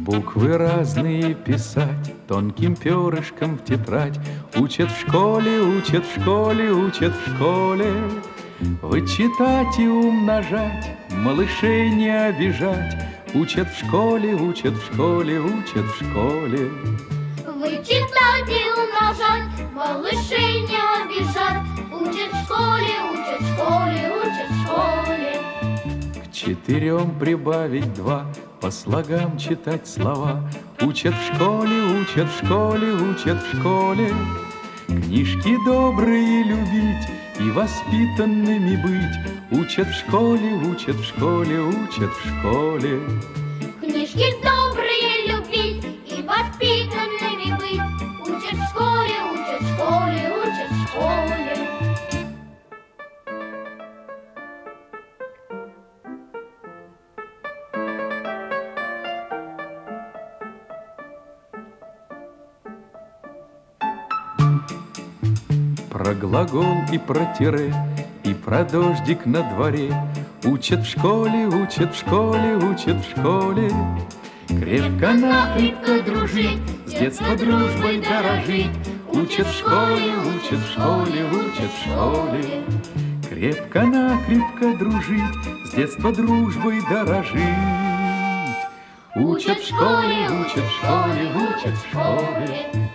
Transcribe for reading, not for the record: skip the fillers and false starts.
Буквы разные писать тонким перышком в тетрадь. Учат в школе, учат в школе, учат в школе. Вычитать и умножать, малышей не обижать. Учат в школе, учат в школе, учат в школе. Вычитать и умножать, малышей не обижать. Учат в школе, учат в школе, учат в школе. К 4 прибавить 2, по слогам читать слова. Учат в школе, учат в школе, учат в школе. Книжки добрые любить и воспитанными быть. Учат в школе, учат в школе, учат в школе. Книжки добрые любить и воспитанными быть. Учат в школе, учат в школе, учат в школе. Про глагол и про тире, и про дождик на дворе. Учат в школе, учат в школе, учат в школе. Крепко-накрепко дружить, с детства дружбой дорожить. Учат в школе, учат в школе, учат в школе. Крепко-накрепко дружить, с детства дружбой дорожить. Учат в школе, учат в школе, учат в школе.